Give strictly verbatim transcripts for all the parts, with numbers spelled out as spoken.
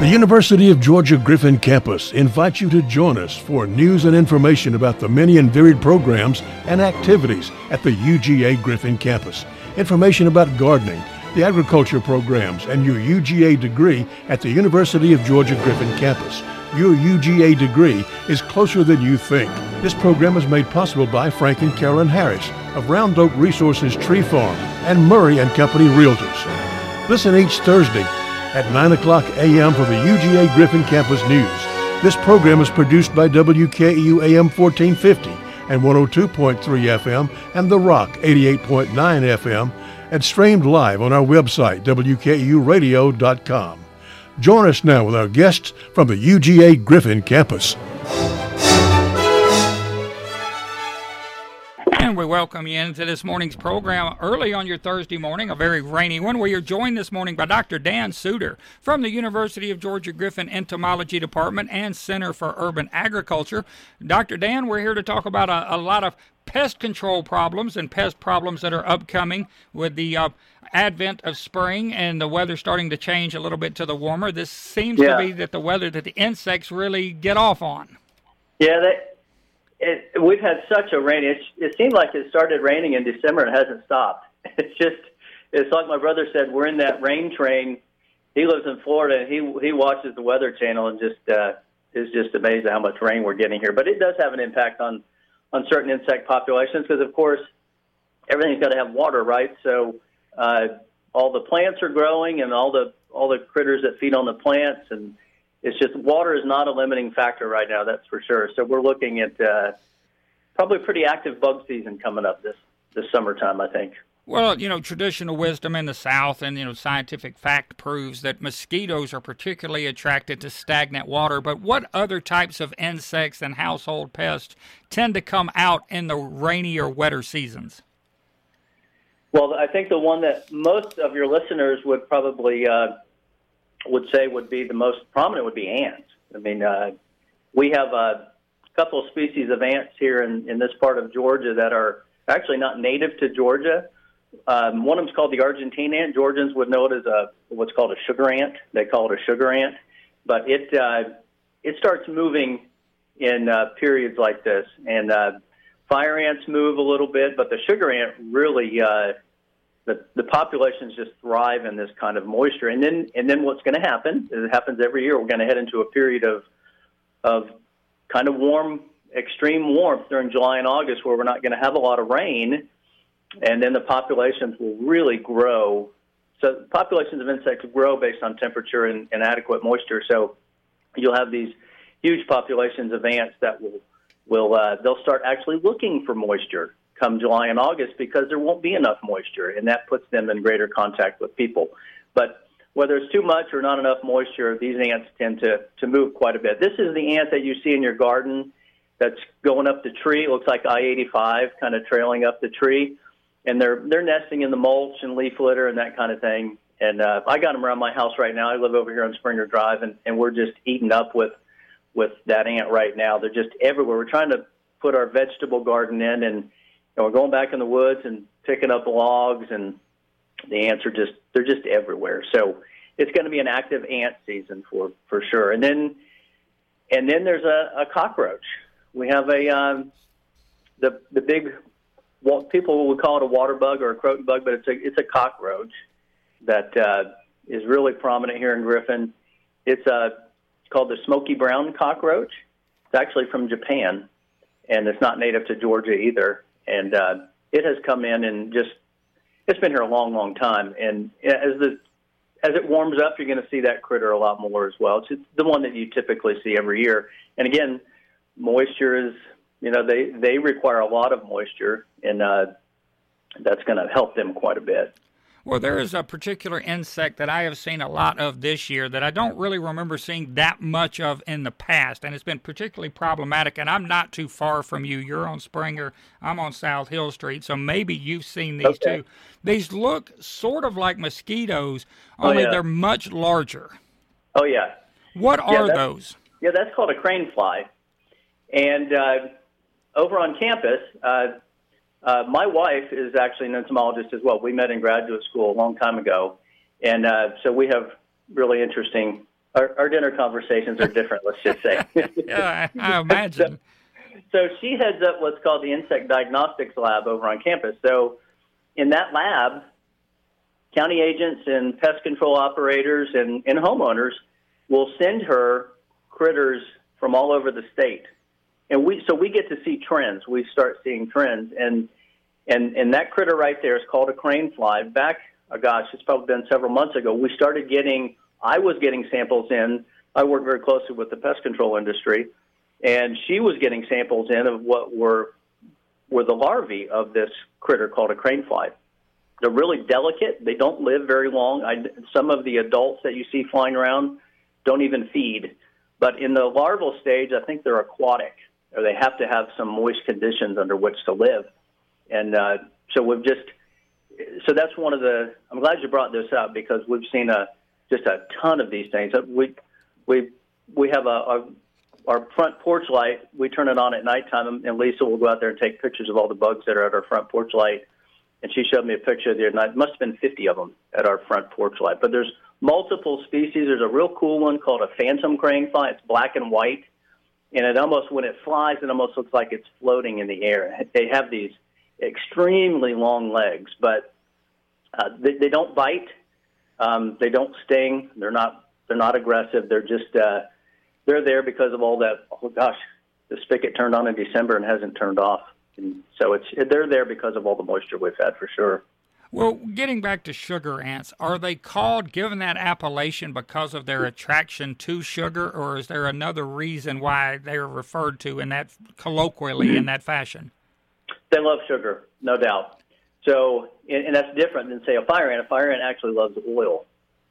University of Georgia Griffin campus invites you to join us for news and information about the many and varied programs and activities at the U G A Griffin campus. Information about gardening, the agriculture programs, and your U G A degree at the University of Georgia Griffin campus. Your U G A degree is closer than you think. This program is made possible by Frank and Carolyn Harris of Round Oak Resources Tree Farm and Murray and Company Realtors. Listen each Thursday at nine o'clock a.m. for the U G A Griffin Campus News. This program is produced by W K E U A M fourteen fifty and one oh two point three F M and The Rock eighty-eight point nine F M and streamed live on our website, W K E U radio dot com. Join us now with our guests from the U G A Griffin Campus. And we welcome you into this morning's program early on your Thursday morning, a very rainy one, where you're joined this morning by Doctor Dan Suter from the University of Georgia Griffin Entomology Department and Center for Urban Agriculture. Doctor Dan, we're here to talk about a, a lot of pest control problems and pest problems that are upcoming with the uh, advent of spring and the weather starting to change a little bit to the warmer. This seems yeah. to be that the weather that the insects really get off on. Yeah, they, it, we've had such a rain. It, it seemed like it started raining in December and hasn't stopped. It's just, it's like my brother said, we're in that rain train. He lives in Florida, and he he watches the Weather Channel and just uh, is just amazed at how much rain we're getting here. But it does have an impact on, on certain insect populations because, of course, everything's got to have water, right? So uh, all the plants are growing and all the all the critters that feed on the plants, and it's just water is not a limiting factor right now, that's for sure. So we're looking at uh, probably a pretty active bug season coming up this, this summertime, I think. Well, you know, traditional wisdom in the South and, you know, scientific fact proves that mosquitoes are particularly attracted to stagnant water. But what other types of insects and household pests tend to come out in the rainy or wetter seasons? Well, I think the one that most of your listeners would probably uh, would say would be the most prominent would be ants. I mean, uh, we have a couple of species of ants here in, in this part of Georgia that are actually not native to Georgia. Um, one of them is called the Argentine ant. Georgians would know it as a what's called a sugar ant. They call it a sugar ant, but it uh, it starts moving in uh, periods like this. And uh, fire ants move a little bit, but the sugar ant really uh, the the populations just thrive in this kind of moisture. And then and then what's going to happen? Is it happens every year. We're going to head into a period of of kind of warm, extreme warmth during July and August, where we're not going to have a lot of rain. And then the populations will really grow. So populations of insects grow based on temperature and, and adequate moisture. So you'll have these huge populations of ants that will, will uh, they'll start actually looking for moisture come July and August because there won't be enough moisture, and that puts them in greater contact with people. But whether it's too much or not enough moisture, these ants tend to, to move quite a bit. This is the ant that you see in your garden that's going up the tree. It looks like I eighty-five kind of trailing up the tree. And they're they're nesting in the mulch and leaf litter and that kind of thing. And uh, I got them around my house right now. I live over here on Springer Drive, and, and we're just eaten up with with that ant right now. They're just everywhere. We're trying to put our vegetable garden in, and you know, we're going back in the woods and picking up logs, and the ants are just they're just everywhere. So it's going to be an active ant season for for sure. And then and then there's a, a cockroach. We have a um, the the big. Well, people would call it a water bug or a croton bug, but it's a it's a cockroach that uh, is really prominent here in Griffin. It's uh, called the smoky brown cockroach. It's actually from Japan, and it's not native to Georgia either. And uh, it has come in and just it's been here a long, long time. And as the as it warms up, you're going to see that critter a lot more as well. It's the one that you typically see every year. And again, moisture is. You know, they, they require a lot of moisture, and uh, that's going to help them quite a bit. Well, there is a particular insect that I have seen a lot of this year that I don't really remember seeing that much of in the past, and it's been particularly problematic, and I'm not too far from you. You're on Springer. I'm on South Hill Street, so maybe you've seen these okay. too. These look sort of like mosquitoes, only oh, yeah. they're much larger. Oh, yeah. What are yeah, those? Yeah, that's called a crane fly. And uh, over on campus, uh, uh, my wife is actually an entomologist as well. We met in graduate school a long time ago. And uh, so we have really interesting our, our dinner conversations are different, let's just say. Yeah, I, I imagine. So, so she heads up what's called the Insect Diagnostics Lab over on campus. So in that lab, county agents and pest control operators and, and homeowners will send her critters from all over the state. And we so we get to see trends. We start seeing trends. And and, and that critter right there is called a crane fly. Back, oh gosh, it's probably been several months ago, we started getting, I was getting samples in. I work very closely with the pest control industry. And she was getting samples in of what were were the larvae of this critter called a crane fly. They're really delicate. They don't live very long. I, some of the adults that you see flying around don't even feed. But in the larval stage, I think they're aquatic, or they have to have some moist conditions under which to live. And uh, so we've just, so that's one of the, I'm glad you brought this up because we've seen a just a ton of these things. We we we have a, a our front porch light. We turn it on at nighttime, and Lisa will go out there and take pictures of all the bugs that are at our front porch light. And she showed me a picture the other night. It must have been fifty of them at our front porch light. But there's multiple species. There's a real cool one called a phantom crane fly. It's black and white. And it almost, when it flies, it almost looks like it's floating in the air. They have these extremely long legs, but uh, they, they don't bite. Um, they don't sting. They're not, they're not aggressive. They're just, uh, they're there because of all that. Oh, gosh, the spigot turned on in December and hasn't turned off. And so it's they're there because of all the moisture we've had, for sure. Well, getting back to sugar ants, are they called, given that appellation, because of their attraction to sugar, or is there another reason why they are referred to in that, colloquially, in that fashion? They love sugar, no doubt. So, and, and that's different than, say, a fire ant. A fire ant actually loves oil.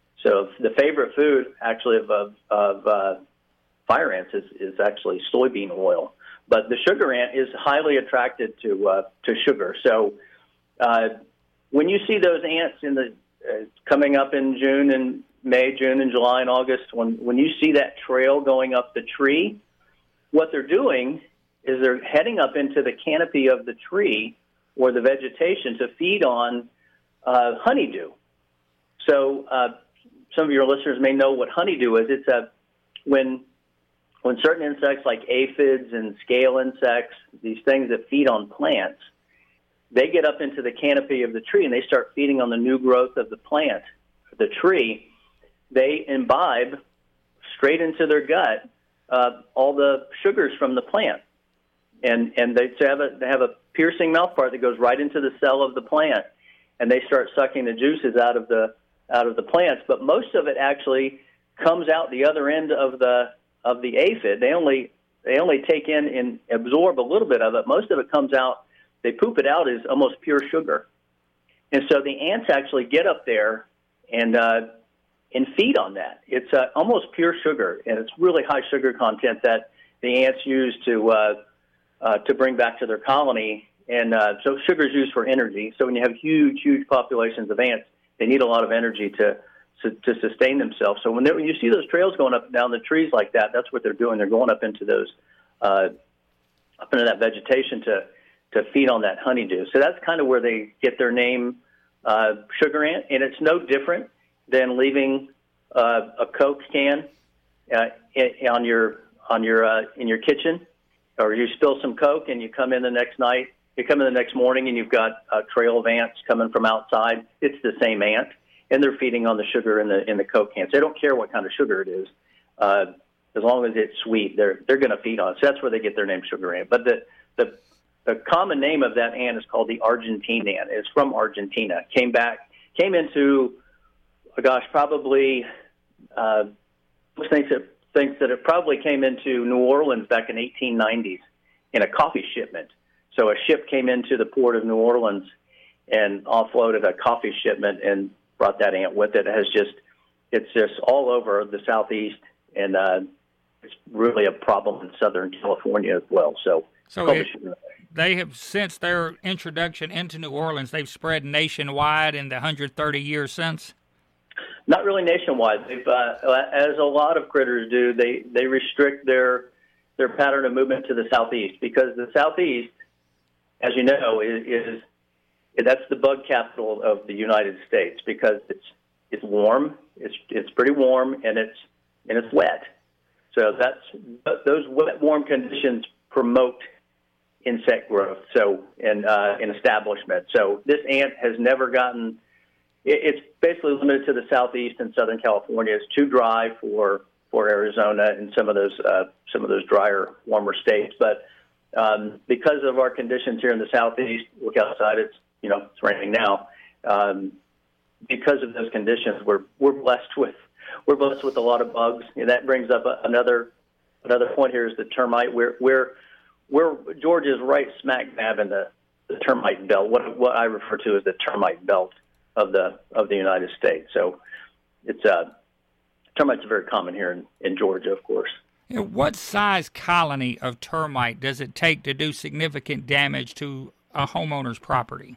So the favorite food, actually, of, of, of uh, fire ants is, is actually soybean oil. But the sugar ant is highly attracted to uh, to sugar. So uh, when you see those ants in the uh, coming up in June and May, June and July and August, when when you see that trail going up the tree, what they're doing is they're heading up into the canopy of the tree or the vegetation to feed on uh, honeydew. So uh, some of your listeners may know what honeydew is. It's a when When certain insects like aphids and scale insects, these things that feed on plants, they get up into the canopy of the tree and they start feeding on the new growth of the plant, the tree, they imbibe straight into their gut uh, all the sugars from the plant. And and they have a they have a piercing mouthpart that goes right into the cell of the plant, and they start sucking the juices out of the out of the plants. But most of it actually comes out the other end of the of the aphid. They only they only take in and absorb a little bit of it. Most of it comes out, they poop it out as almost pure sugar. And so the ants actually get up there and uh, and feed on that. It's uh, almost pure sugar, and it's really high sugar content that the ants use to uh, uh, to bring back to their colony. And uh, so sugar is used for energy. So when you have huge, huge populations of ants, they need a lot of energy to To, to sustain themselves. So when, when you see those trails going up and down the trees like that, that's what they're doing. They're going up into those, uh, up into that vegetation to, to feed on that honeydew. So that's kind of where they get their name, uh, sugar ant. And it's no different than leaving uh, a Coke can uh, on your on your uh, in your kitchen, or you spill some Coke and you come in the next night. You come in the next morning and you've got a trail of ants coming from outside. It's the same ant. And they're feeding on the sugar in the in the Coke cans. They don't care what kind of sugar it is, uh, as long as it's sweet. They're they're going to feed on it. So that's where they get their name, sugar ant. But the the the common name of that ant is called the Argentine ant. It's from Argentina. Came back, came into, oh gosh, probably uh, thinks it thinks that it probably came into New Orleans back in eighteen nineties in a coffee shipment. So a ship came into the port of New Orleans and offloaded a coffee shipment and brought that ant with it. It has just, it's just all over the southeast, and uh, it's really a problem in Southern California as well. So, so it, they have, since their introduction into New Orleans, they've spread nationwide in the one hundred thirty years since? Not really nationwide. They've, uh, as a lot of critters do, they, they restrict their their pattern of movement to the southeast, because the southeast, as you know, is, is that's the bug capital of the United States, because it's it's warm, it's it's pretty warm, and it's and it's wet. So that's those wet, warm conditions promote insect growth. So and uh, in establishment. So this ant has never gotten. It, it's basically limited to the southeast and Southern California. It's too dry for for Arizona and some of those uh, some of those drier, warmer states. But um, because of our conditions here in the southeast, look outside. It's you know it's raining now. Um, because of those conditions, we're we're blessed with. We're blessed with a lot of bugs, and that brings up a, another another point here is the termite. We're we're we're Georgia is right smack dab in the, the termite belt. What what I refer to as the termite belt of the of the United States. So it's uh, termites are very common here in, in Georgia, of course. You know, what size colony of termite does it take to do significant damage to a homeowner's property?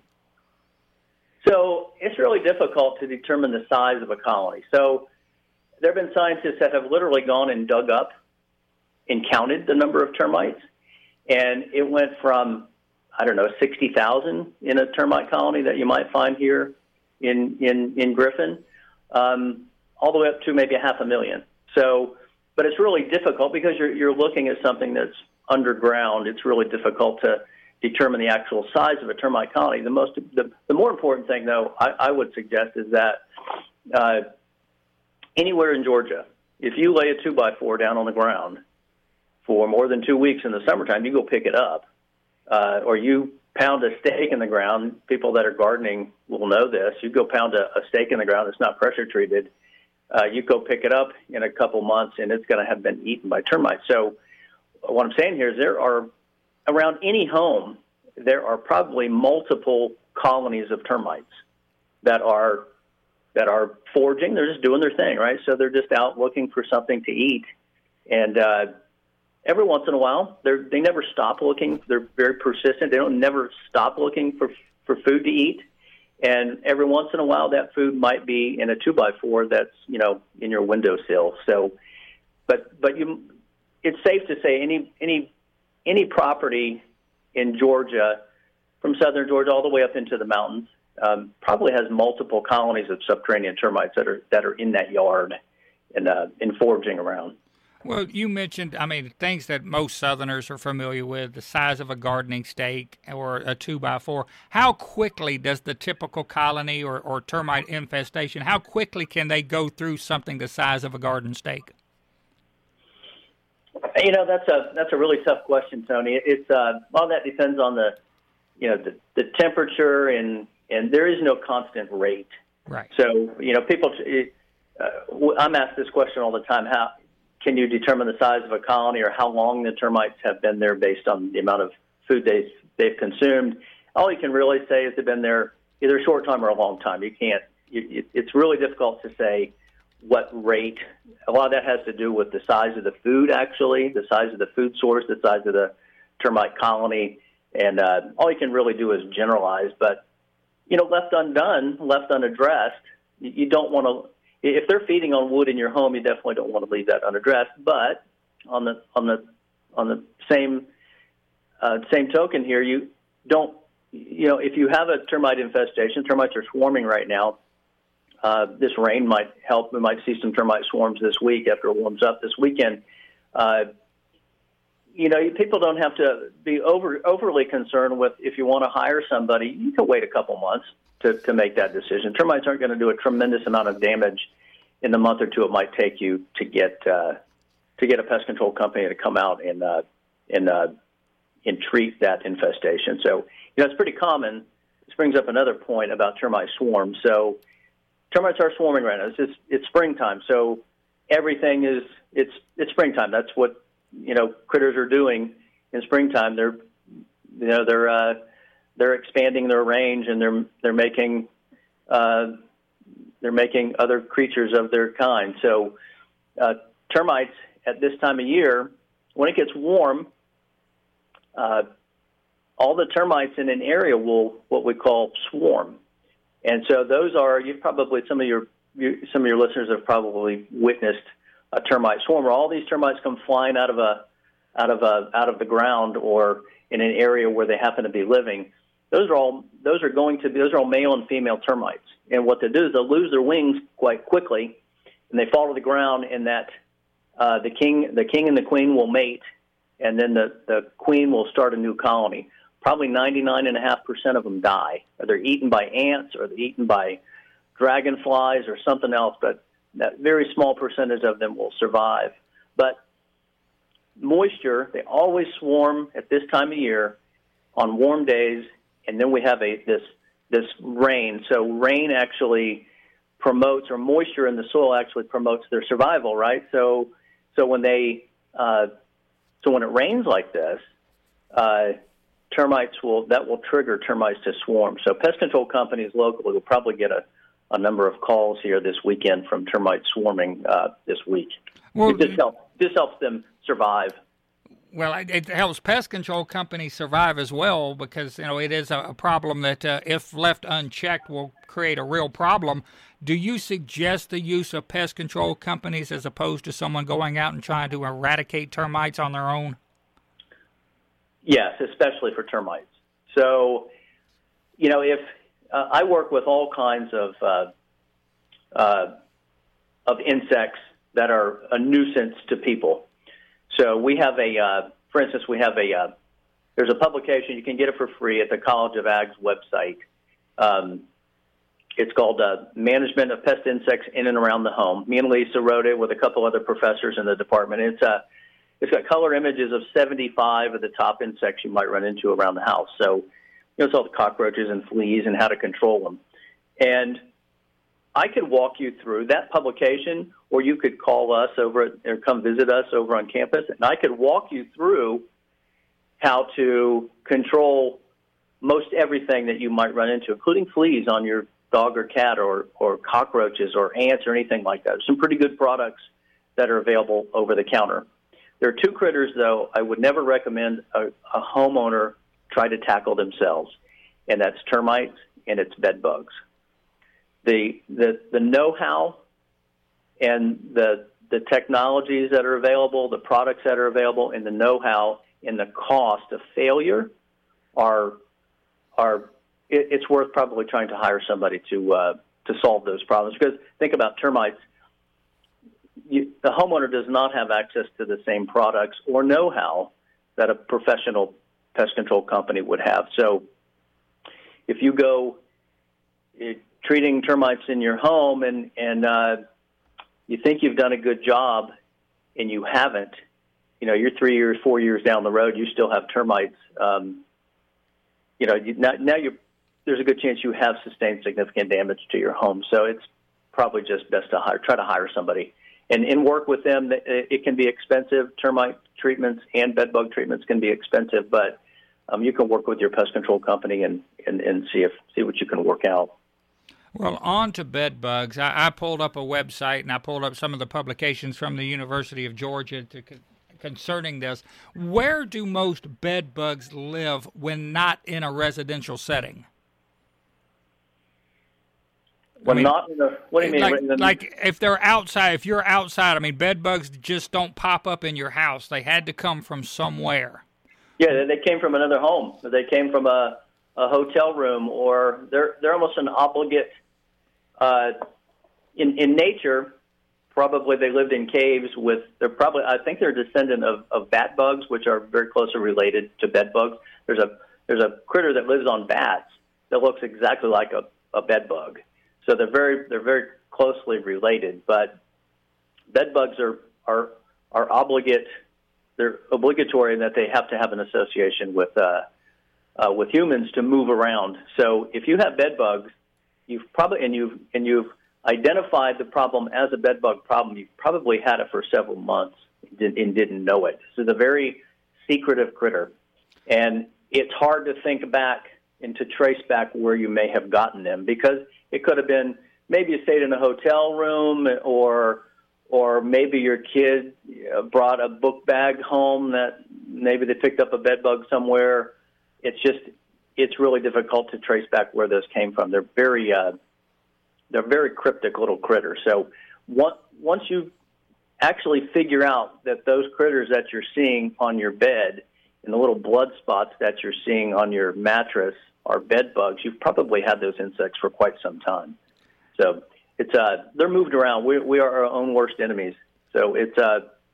So it's really difficult to determine the size of a colony. So there have been scientists that have literally gone and dug up and counted the number of termites, and it went from, I don't know, sixty thousand in a termite colony that you might find here in in, in Griffin, um, all the way up to maybe a half a million. So, but it's really difficult because you're you're looking at something that's underground. It's really difficult to determine the actual size of a termite colony. The most, the, the more important thing, though, I, I would suggest is that uh, anywhere in Georgia, if you lay a two by four down on the ground for more than two weeks in the summertime, you go pick it up, uh, or you pound a stake in the ground. People that are gardening will know this. You go pound a, a stake in the ground that's not pressure treated. Uh, you go pick it up in a couple months, and it's going to have been eaten by termites. So what I'm saying here is there are around any home, there are probably multiple colonies of termites that are that are foraging. They're just doing their thing, right? So they're just out looking for something to eat. And uh, every once in a while, they they never stop looking. They're very persistent. They don't never stop looking for for food to eat. And every once in a while, that food might be in a two by four that's you know in your windowsill. So, but but you, it's safe to say any any any property in Georgia, from southern Georgia all the way up into the mountains, um, probably has multiple colonies of subterranean termites that are that are in that yard and uh, and foraging around. Well, you mentioned, I mean, things that most Southerners are familiar with, the size of a gardening stake or a two by four. How quickly does the typical colony or, or termite infestation, how quickly can they go through something the size of a garden stake? You know, that's a that's a really tough question, Tony. It's uh, all that depends on the, you know, the, the temperature and and there is no constant rate. Right. So you know, people. Uh, I'm asked this question all the time. How can you determine the size of a colony or how long the termites have been there based on the amount of food they've they've consumed? All you can really say is they've been there either a short time or a long time. You can't. You, it's really difficult to say what rate. A lot of that has to do with the size of the food, actually, the size of the food source, the size of the termite colony, and uh, all you can really do is generalize. But, you know, left undone, left unaddressed, you, you don't want to, if they're feeding on wood in your home, you definitely don't want to leave that unaddressed. But on the on the on the same uh, same token here, you don't, you know, if you have a termite infestation, termites are swarming right now. Uh, this rain might help. We might see some termite swarms this week after it warms up this weekend. Uh, you know, people don't have to be over overly concerned with if you want to hire somebody. You can wait a couple months to, to make that decision. Termites aren't going to do a tremendous amount of damage in the month or two it might take you to get uh, to get a pest control company to come out and uh, and uh, and treat that infestation. So, you know, it's pretty common. This brings up another point about termite swarms. So termites are swarming right now. It's just, it's springtime, so everything is it's it's springtime. That's what you know critters are doing in springtime. They're you know they're uh, they're expanding their range and they're they're making uh, they're making other creatures of their kind. So uh, termites at this time of year, when it gets warm, uh, all the termites in an area will what we call swarm. And so those are you probably some of your you, some of your listeners have probably witnessed a termite swarm where all these termites come flying out of a out of a out of the ground or in an area where they happen to be living. Those are all those are going to be those are all male and female termites. And what they do is they'll lose their wings quite quickly, and they fall to the ground in that uh, the king, the king and the queen will mate, and then the, the queen will start a new colony. Probably ninety-nine point five percent of them die. Or they're eaten by ants, or they're eaten by dragonflies, or something else. But that very small percentage of them will survive. But moisture, they always swarm at this time of year on warm days, and then we have a this this rain. So rain actually promotes, or moisture in the soil actually promotes their survival, right? So so when they uh, so when it rains like this, uh, termites will that will trigger termites to swarm. So pest control companies locally will probably get a, a number of calls here this weekend from termite swarming uh, this week. Well, it just helps just helps them survive. Well, it helps pest control companies survive as well, because you know it is a problem that, uh, if left unchecked, will create a real problem. Do you suggest the use of pest control companies as opposed to someone going out and trying to eradicate termites on their own? Yes, especially for termites. So, you know, if uh, I work with all kinds of uh, uh, of insects that are a nuisance to people. So we have a, uh, for instance, we have a, uh, there's a publication, you can get it for free at the College of Ag's website. Um, it's called uh, Management of Pest Insects in and Around the Home. Me and Lisa wrote it with a couple other professors in the department. It's, uh, it's got color images of seventy-five of the top insects you might run into around the house. So, you know, it's all the cockroaches and fleas and how to control them. And I could walk you through that publication, or you could call us over at, or come visit us over on campus, and I could walk you through how to control most everything that you might run into, including fleas on your dog or cat, or, or cockroaches or ants or anything like that. There's some pretty good products that are available over the counter. There are two critters, though, I would never recommend a, a homeowner try to tackle themselves, and that's termites and it's bed bugs. The, the the know-how and the the technologies that are available, the products that are available, and the know-how and the cost of failure are are it, it's worth probably trying to hire somebody to uh, to solve those problems. Because think about termites. You, the homeowner does not have access to the same products or know-how that a professional pest control company would have. So if you go it, treating termites in your home and, and uh, you think you've done a good job and you haven't, you know, you're three years, four years down the road, you still have termites. Um, you know, you, now, now you're, there's a good chance you have sustained significant damage to your home. So it's probably just best to hire, try to hire somebody and, and work with them. It can be expensive. Termite treatments and bed bug treatments can be expensive, but um, you can work with your pest control company and, and, and see if see what you can work out. Well, on to bed bugs. I, I pulled up a website, and I pulled up some of the publications from the University of Georgia to, concerning this. Where do most bed bugs live when not in a residential setting? When I mean, not in a, what do you mean? Like, the, like if they're outside, if you're outside, I mean, bed bugs just don't pop up in your house. They had to come from somewhere. Yeah, they came from another home. They came from a, a hotel room, or they're they're almost an obligate. Uh, in in nature, probably they lived in caves with. They're probably I think they're a descendant of, of bat bugs, which are very closely related to bed bugs. There's a there's a critter that lives on bats that looks exactly like a, a bed bug. So they're very they're very closely related. But bed bugs are are are obligate. They're obligatory in that they have to have an association with uh, uh, with humans to move around. So if you have bed bugs, you've probably and you've and you've identified the problem as a bed bug problem. You've probably had it for several months and didn't know it. This is a very secretive critter, and it's hard to think back and to trace back where you may have gotten them, because it could have been maybe you stayed in a hotel room, or or maybe your kid brought a book bag home that maybe they picked up a bed bug somewhere. It's just, it's really difficult to trace back where those came from. They're very, uh, they're very cryptic little critters. So once, once you actually figure out that those critters that you're seeing on your bed and the little blood spots that you're seeing on your mattress are bed bugs, you've probably had those insects for quite some time. So it's uh, they're moved around. We we are our own worst enemies. So it's uh,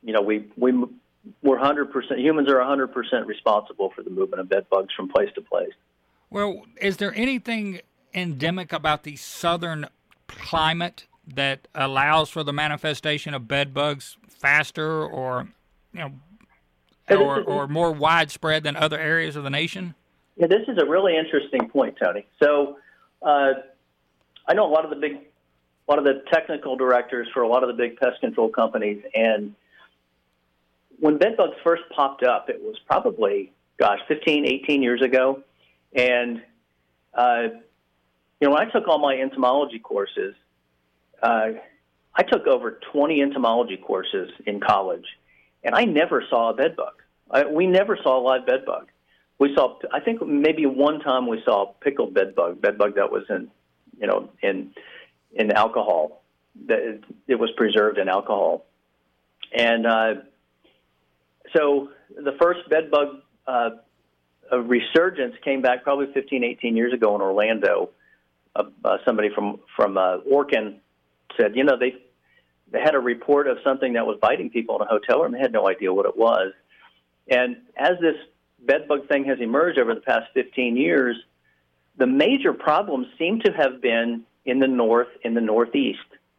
you know, we we we're one hundred percent humans are one hundred percent responsible for the movement of bed bugs from place to place. Well, is there anything endemic about the southern climate that allows for the manifestation of bed bugs faster, or you know, or, or more widespread than other areas of the nation? Yeah, this is a really interesting point, Tony. So, uh, I know a lot of the big, a lot of the technical directors for a lot of the big pest control companies, and when bed bugs first popped up, it was probably, gosh, fifteen, eighteen years ago, and uh, you know, when I took all my entomology courses, uh, I took over twenty entomology courses in college, and I never saw a bed bug. I, we never saw a live bed bug. We saw, I think maybe one time we saw a pickled bed bug, bed bug that was in, you know, in in alcohol. That it, it was preserved in alcohol, and uh, so the first bed bug uh, a resurgence came back probably fifteen, eighteen years ago in Orlando. Uh, uh, somebody from from uh, Orkin said, you know, they they had a report of something that was biting people in a hotel room. They had no idea what it was. And as this bed bug thing has emerged over the past fifteen years, the major problems seem to have been in the north, in the northeast.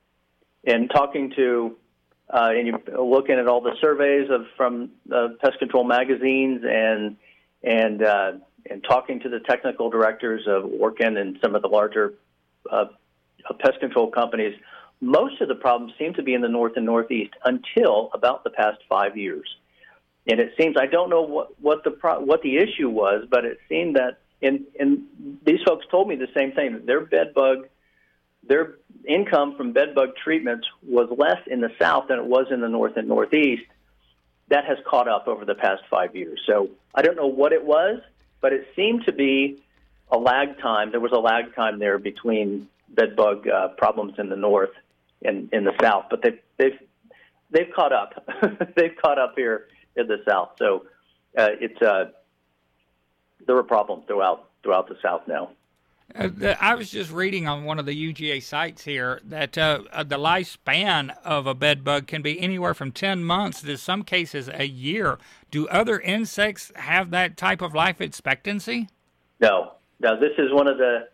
And talking to, uh, and you're looking at all the surveys of from uh, pest control magazines, and and uh, and talking to the technical directors of Orkin and some of the larger uh, pest control companies, most of the problems seem to be in the north and northeast until about the past five years. And it seems, I don't know what, what the pro, what the issue was, but it seemed that, and, and these folks told me the same thing, that their bed bug, their income from bed bug treatments was less in the south than it was in the north and northeast. That has caught up over the past five years. So I don't know what it was, but it seemed to be a lag time. There was a lag time there between bed bug uh, problems in the north and in the south, but they've, they've, they've caught up. They've caught up here in the south. So uh, it's uh, there were problems throughout throughout the south now. Uh, the, I was just reading on one of the U G A sites here that uh, uh, the lifespan of a bed bug can be anywhere from ten months to some cases a year. Do other insects have that type of life expectancy? No. No, this is one of the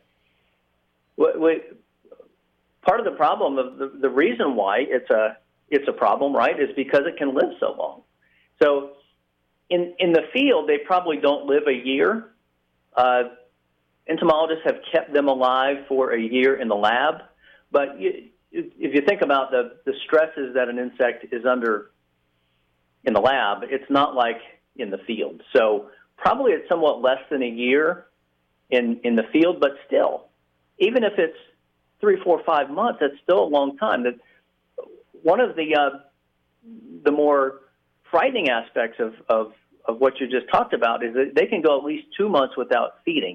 we, we, part of the problem of the, the reason why it's a it's a problem, right, is because it can live so long. So in in the field, they probably don't live a year. Uh, entomologists have kept them alive for a year in the lab. But you, if you think about the, the stresses that an insect is under in the lab, it's not like in the field. So probably it's somewhat less than a year in, in the field, but still, even if it's three, four, five months, that's still a long time. That one of the uh, the more frightening aspects of, of, of what you just talked about is that they can go at least two months without feeding.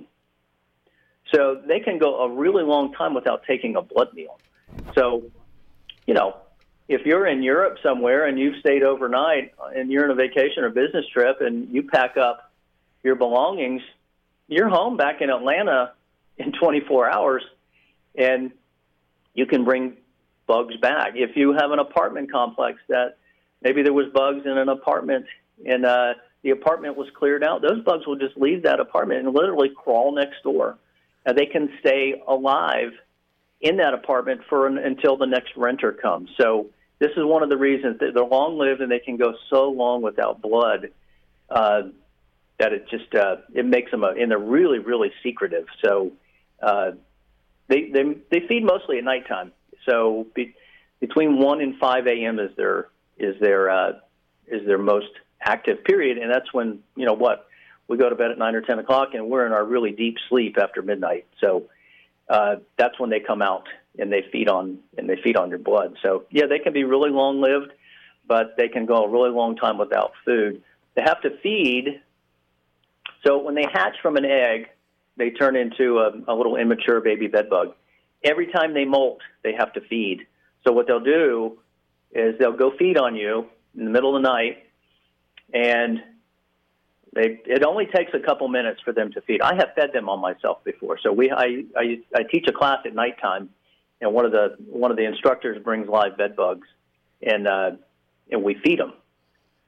So they can go a really long time without taking a blood meal. So, you know, if you're in Europe somewhere and you've stayed overnight and you're on a vacation or business trip and you pack up your belongings, you're home back in Atlanta in twenty-four hours, and you can bring bugs back. If you have an apartment complex that maybe there was bugs in an apartment and uh, the apartment was cleared out, those bugs will just leave that apartment and literally crawl next door. And they can stay alive in that apartment for an, until the next renter comes. So this is one of the reasons that they're long-lived and they can go so long without blood uh, that it just uh, it makes them, a, and they're really, really secretive. So uh, they, they they feed mostly at nighttime. So be, between one and five a.m. is their is their uh, is their most active period, and that's when, you know what, we go to bed at nine or ten o'clock, and we're in our really deep sleep after midnight. So uh, that's when they come out and they feed on and they feed on your blood. So yeah, they can be really long lived, but they can go a really long time without food. They have to feed. So when they hatch from an egg, they turn into a, a little immature baby bed bug. Every time they molt, they have to feed. So what they'll do is they'll go feed on you in the middle of the night, and they, it only takes a couple minutes for them to feed. I have fed them on myself before. So we, I, I, I teach a class at nighttime, and one of the one of the instructors brings live bed bugs, and uh, and we feed them.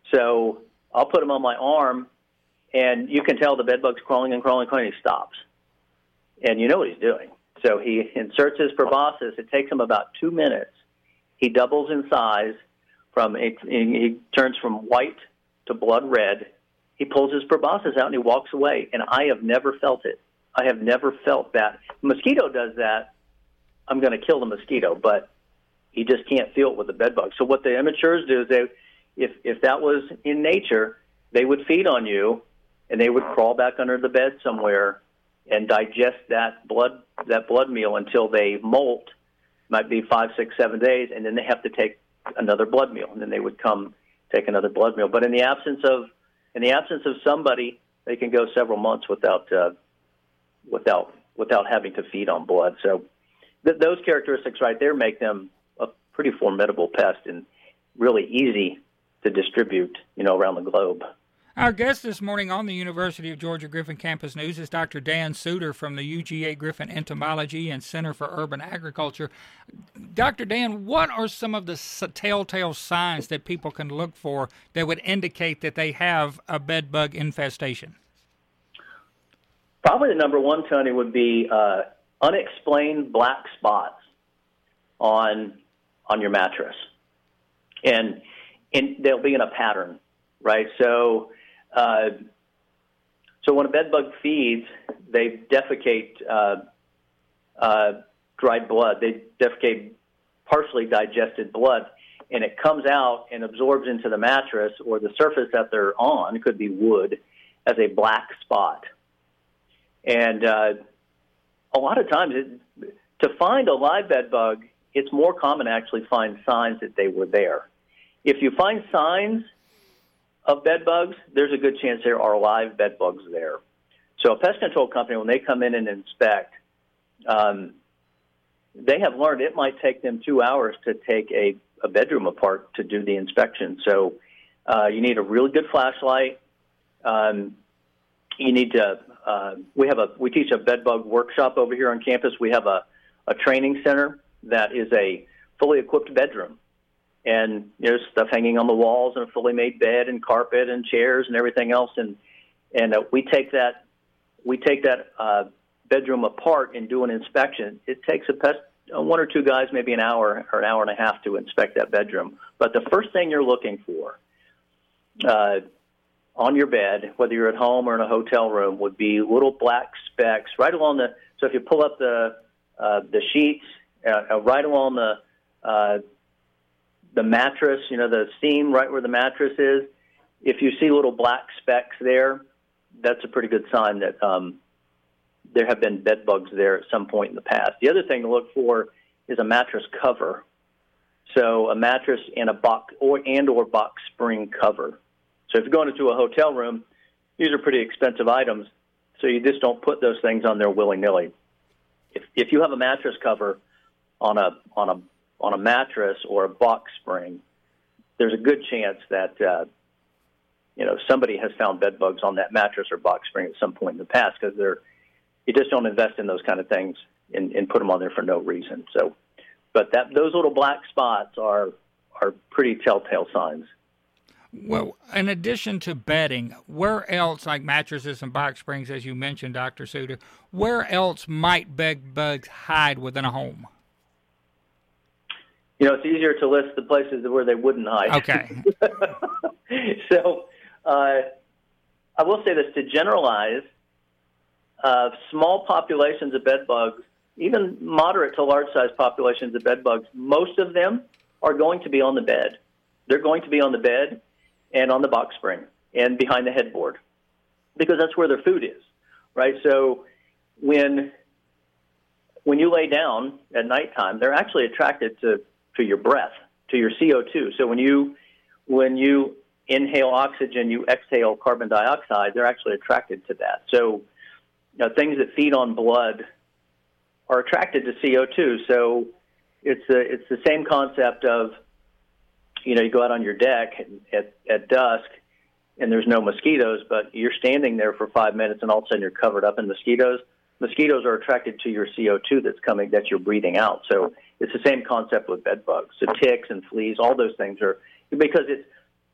So I'll put him on my arm, and you can tell the bed bug's crawling and crawling and crawling. He stops, and you know what he's doing. So he inserts his proboscis. It takes him about two minutes. He doubles in size. From a, he turns from white to blood red. He pulls his proboscis out and he walks away. And I have never felt it. I have never felt that. The mosquito does that. I'm going to kill the mosquito, but he just can't feel it with the bed bug. So what the immatures do is they, if if that was in nature, they would feed on you, and they would crawl back under the bed somewhere and digest that blood that blood meal until they molt. Might be five, six, seven days, and then they have to take another blood meal, and then they would come take another blood meal. But in the absence of in the absence of somebody, they can go several months without uh, without without having to feed on blood. So th- those characteristics right there make them a pretty formidable pest and really easy to distribute, you know, around the globe. Our guest this morning on the University of Georgia Griffin Campus News is Doctor Dan Suter from the U G A Griffin Entomology and Center for Urban Agriculture. Doctor Dan, what are some of the telltale signs that people can look for that would indicate that they have a bed bug infestation? Probably the number one, Tony, would be uh, unexplained black spots on on your mattress, and and they'll be in a pattern, right? So. Uh, so when a bed bug feeds, they defecate uh, uh, dried blood. They defecate partially digested blood, and it comes out and absorbs into the mattress or the surface that they're on, it could be wood, as a black spot. And uh, a lot of times, it, to find a live bed bug, it's more common to actually find signs that they were there. If you find signs of bed bugs, there's a good chance there are live bed bugs there. So a pest control company, when they come in and inspect, um, they have learned it might take them two hours to take a, a bedroom apart to do the inspection. So uh, you need a really good flashlight. Um, you need to. Uh, we have a we teach a bed bug workshop over here on campus. We have a, a training center that is a fully equipped bedroom. And there's stuff hanging on the walls and a fully made bed and carpet and chairs and everything else. And and uh, we take that we take that uh, bedroom apart and do an inspection. It takes a pest, uh, one or two guys, maybe an hour or an hour and a half to inspect that bedroom. But the first thing you're looking for uh, on your bed, whether you're at home or in a hotel room, would be little black specks right along the. So if you pull up the uh, the sheets, uh, right along the uh, the mattress, you know, the seam right where the mattress is, if you see little black specks there, that's a pretty good sign that um, there have been bed bugs there at some point in the past. The other thing to look for is a mattress cover. So a mattress and a box or and or box spring cover. So if you're going into a hotel room, these are pretty expensive items, so you just don't put those things on there willy-nilly. If if you have a mattress cover on a on a on a mattress or a box spring, there's a good chance that, uh, you know, somebody has found bed bugs on that mattress or box spring at some point in the past, because they're, you just don't invest in those kind of things and, and put them on there for no reason. So, but that those little black spots are are pretty telltale signs. Well, in addition to bedding, where else, like mattresses and box springs, as you mentioned, Doctor Suter, where else might bed bugs hide within a home? You know, it's easier to list the places where they wouldn't hide. Okay. so uh, I will say this, to generalize, uh, small populations of bed bugs, even moderate to large-sized populations of bed bugs, most of them are going to be on the bed. They're going to be on the bed and on the box spring and behind the headboard, because that's where their food is, right? So when when you lay down at nighttime, they're actually attracted to to your breath, to your C O two. So when you when you inhale oxygen, you exhale carbon dioxide, they're actually attracted to that. So you know, things that feed on blood are attracted to C O two. So it's a, it's the same concept of, you know, you go out on your deck at, at dusk and there's no mosquitoes, but you're standing there for five minutes and all of a sudden you're covered up in mosquitoes. Mosquitoes are attracted to your C O two that's coming, that you're breathing out. So it's the same concept with bed bugs. So ticks and fleas, all those things are, because it's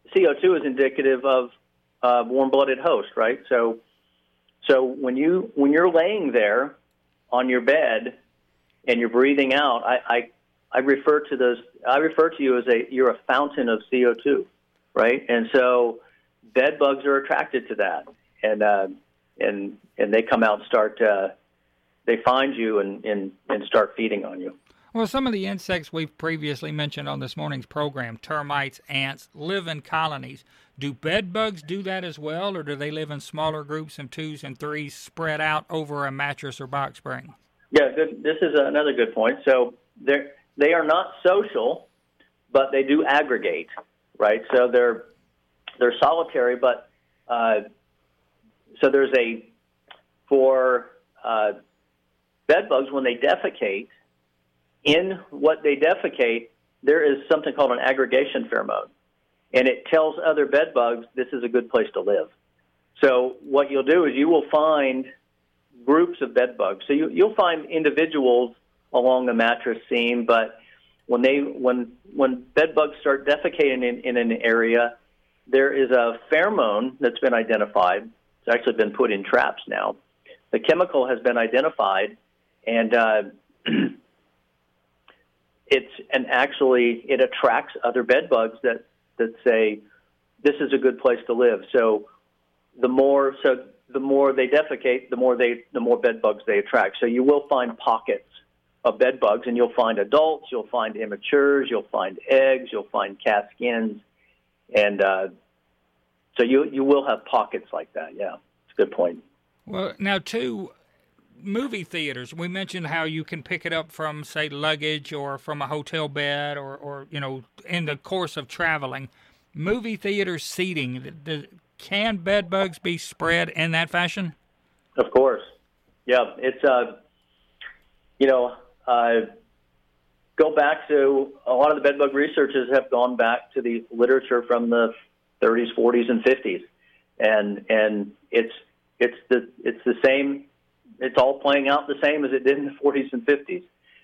C O two is indicative of uh, warm-blooded host, right? So, so when you when you're laying there on your bed and you're breathing out, I, I I refer to those. I refer to you as a you're a fountain of C O two, right? And so bed bugs are attracted to that, and uh, and and they come out and start. Uh, they find you and, and and start feeding on you. Well, some of the insects we've previously mentioned on this morning's program, termites, ants, live in colonies. Do bed bugs do that as well, or do they live in smaller groups of twos and threes spread out over a mattress or box spring? Yeah, good. This is another good point. So they're they are not social, but they do aggregate, right? So they're they're solitary, but uh, so there's a for uh, bed bugs when they defecate. In what they defecate, there is something called an aggregation pheromone, and it tells other bed bugs this is a good place to live. So what you'll do is you will find groups of bed bugs. So you, you'll find individuals along the mattress seam, but when they when when bed bugs start defecating in, in an area, there is a pheromone that's been identified. It's actually been put in traps now. The chemical has been identified, and uh, it's and actually it attracts other bed bugs that, that say this is a good place to live. So the more so the more they defecate, the more they the more bed bugs they attract. So you will find pockets of bed bugs, and you'll find adults, you'll find immatures, you'll find eggs, you'll find cat skins, and uh, so you you will have pockets like that. Yeah, it's a good point. Well, now too. Movie theaters, we mentioned how you can pick it up from, say, luggage or from a hotel bed or, or you know, in the course of traveling. Movie theater seating, the, the, can bed bugs be spread in that fashion? Of course. Yeah, it's, uh, you know, uh, go back to, a lot of the bed bug researchers have gone back to the literature from the thirties, forties, and fifties. And, and it's, it's the, it's the same. It's all playing out the same as it did in the forties and fifties.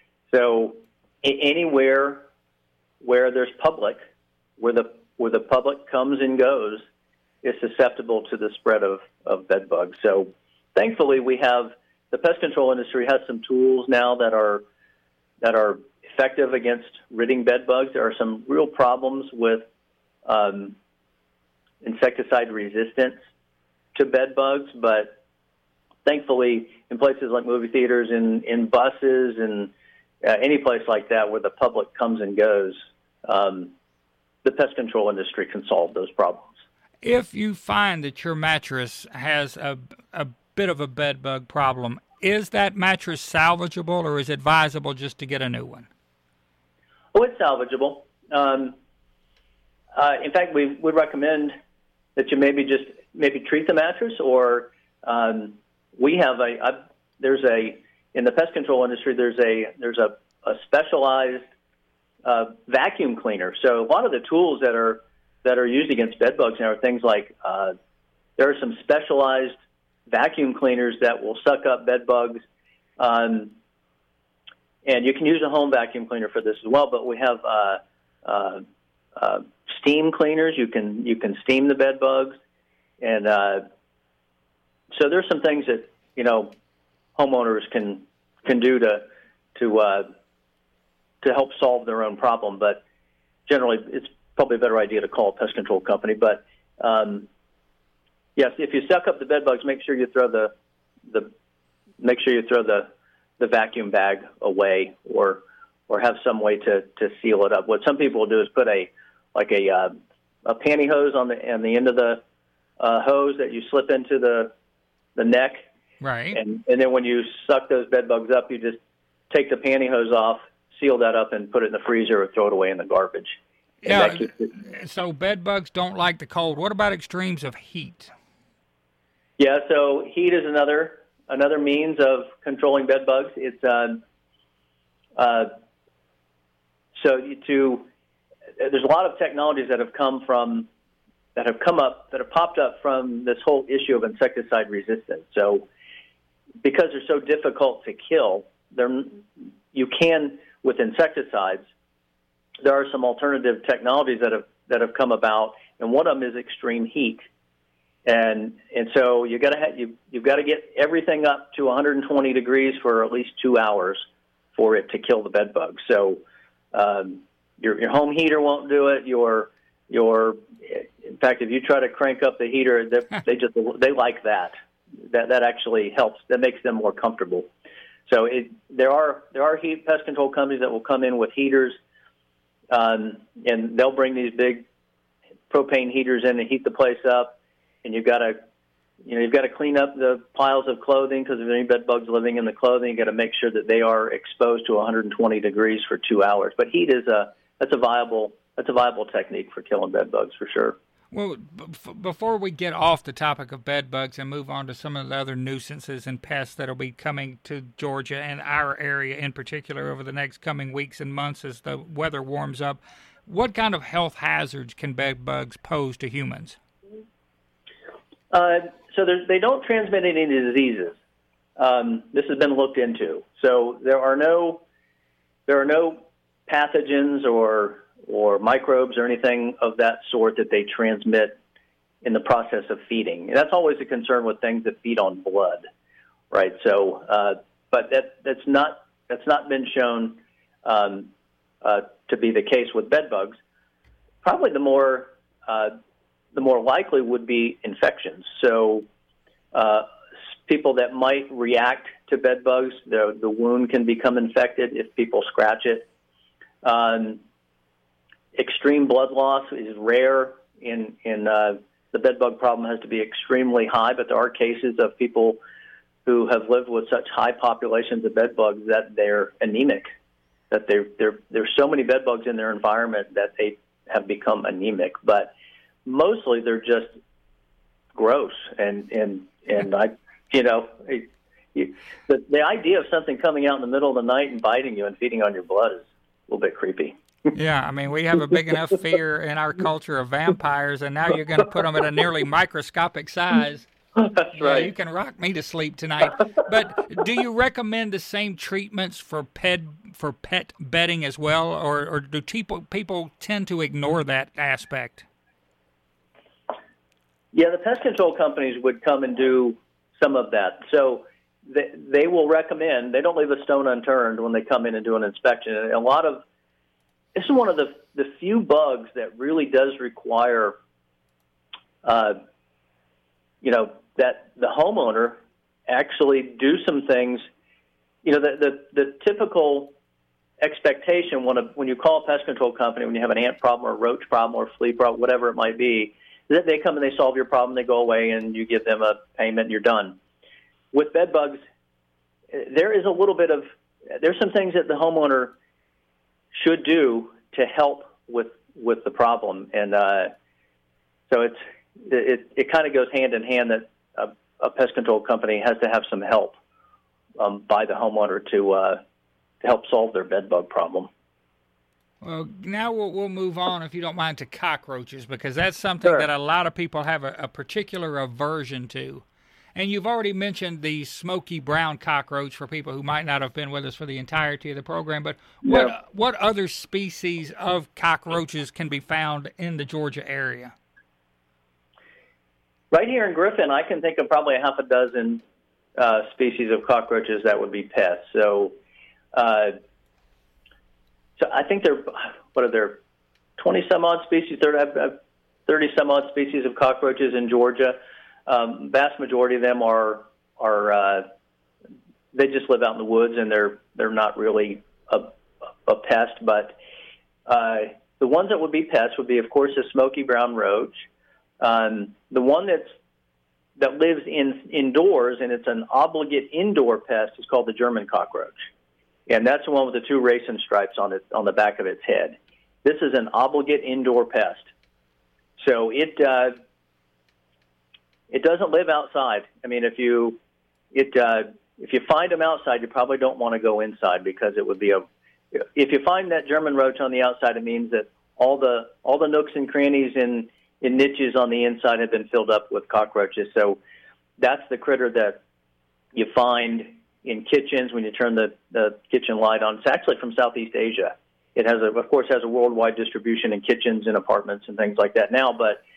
So anywhere where there's public, where the where the public comes and goes, is susceptible to the spread of, of bed bugs. So thankfully, we have the pest control industry has some tools now that are that are effective against ridding bed bugs. There are some real problems with um, insecticide resistance to bed bugs, but thankfully, in places like movie theaters, in, in buses, and uh, any place like that where the public comes and goes, um, the pest control industry can solve those problems. If you find that your mattress has a, a bit of a bed bug problem, is that mattress salvageable, or is it advisable just to get a new one? Oh, it's salvageable. Um, uh, in fact, we would recommend that you maybe just maybe treat the mattress, or um, we have a, a there's a in the pest control industry there's a there's a, a specialized uh, vacuum cleaner. So a lot of the tools that are that are used against bed bugs now are things like uh, there are some specialized vacuum cleaners that will suck up bed bugs, um, and you can use a home vacuum cleaner for this as well. But we have uh, uh, uh, steam cleaners. You can you can steam the bed bugs, and uh, so there's some things that, you know, homeowners can can do to to uh, to help solve their own problem. But generally, it's probably a better idea to call a pest control company. But um, yes, if you suck up the bed bugs, make sure you throw the the make sure you throw the the vacuum bag away, or or have some way to, to seal it up. What some people will do is put a like a uh, a pantyhose on the on the end of the uh, hose that you slip into the the neck, right? And and then when you suck those bed bugs up, you just take the pantyhose off, seal that up, and put it in the freezer or throw it away in the garbage. Yeah. So bed bugs don't like the cold. What about extremes of heat? Yeah. So heat is another another means of controlling bed bugs. It's uh, uh, so to there's a lot of technologies that have come from that have come up, that have popped up from this whole issue of insecticide resistance. So because they're so difficult to kill, they're, you can, with insecticides, there are some alternative technologies that have that have come about, and one of them is extreme heat. And and so you got to have, you you've got to get everything up to one hundred twenty degrees for at least two hours for it to kill the bed bugs. So um, your your home heater won't do it. Your your in fact, if you try to crank up the heater, they, they just they like that. That that actually helps. That makes them more comfortable. So it, there are there are heat pest control companies that will come in with heaters, um, and they'll bring these big propane heaters in and heat the place up. And you've got to, you know, you've got to clean up the piles of clothing because if there are any bed bugs living in the clothing, you've got to make sure that they are exposed to one hundred twenty degrees for two hours. But heat is a that's a viable that's a viable technique for killing bed bugs for sure. Well, b- before we get off the topic of bed bugs and move on to some of the other nuisances and pests that'll be coming to Georgia and our area in particular over the next coming weeks and months as the weather warms up, what kind of health hazards can bed bugs pose to humans? Uh, so they don't transmit any diseases. Um, this has been looked into. So there are no there are no pathogens or or microbes or anything of that sort that they transmit in the process of feeding. And that's always a concern with things that feed on blood, right? So, uh, but that that's not that's not been shown um, uh, to be the case with bed bugs. Probably the more uh, the more likely would be infections. So uh, people that might react to bed bugs, the, the wound can become infected if people scratch it. Um, extreme blood loss is rare. In, in uh, the bed bug problem has to be extremely high, but there are cases of people who have lived with such high populations of bed bugs that they're anemic, that they're, they're, there's so many bed bugs in their environment that they have become anemic. But mostly they're just gross, and and and I, you know, it, you, the the idea of something coming out in the middle of the night and biting you and feeding on your blood is a little bit creepy. Yeah, I mean, we have a big enough fear in our culture of vampires, and now you're going to put them at a nearly microscopic size. That's yeah, right. You can rock me to sleep tonight. But do you recommend the same treatments for pet for pet bedding as well, or or do people people tend to ignore that aspect? Yeah, the pest control companies would come and do some of that. So they, they will recommend, they don't leave a stone unturned when they come in and do an inspection. And a lot of, this is one of the, the few bugs that really does require, uh, you know, that the homeowner actually do some things. You know, the, the, the typical expectation when, a, when you call a pest control company, when you have an ant problem or a roach problem or flea problem, whatever it might be, that they come and they solve your problem, they go away, and you give them a payment, and you're done. With bed bugs, there is a little bit of, there's some things that the homeowner should do to help with with the problem, and uh, so it's it it kind of goes hand in hand that a, a pest control company has to have some help um, by the homeowner to uh, to help solve their bed bug problem. Well, now we'll, we'll move on, if you don't mind, to cockroaches, because that's something Sure. that a lot of people have a, a particular aversion to. And you've already mentioned the smoky brown cockroach for people who might not have been with us for the entirety of the program. But what Yeah. what other species of cockroaches can be found in the Georgia area? Right here in Griffin, I can think of probably a half a dozen uh, species of cockroaches that would be pests. So, uh, so I think there, what are there, twenty some odd species, thirty some odd species of cockroaches in Georgia. Um, vast majority of them are are uh, they just live out in the woods, and they're they're not really a, a pest. But uh, the ones that would be pests would be, of course, the smoky brown roach. Um, the one that's that lives in indoors, and it's an obligate indoor pest, is called the German cockroach, and that's the one with the two racing stripes on it on the back of its head. This is an obligate indoor pest, so it. Uh, It doesn't live outside. I mean, if you it uh, if you find them outside, you probably don't want to go inside, because it would be a. If you find that German roach on the outside, it means that all the all the nooks and crannies and, and niches on the inside have been filled up with cockroaches. So that's the critter that you find in kitchens when you turn the, the kitchen light on. It's actually from Southeast Asia. It has, a, of course, has a worldwide distribution in kitchens and apartments and things like that now, but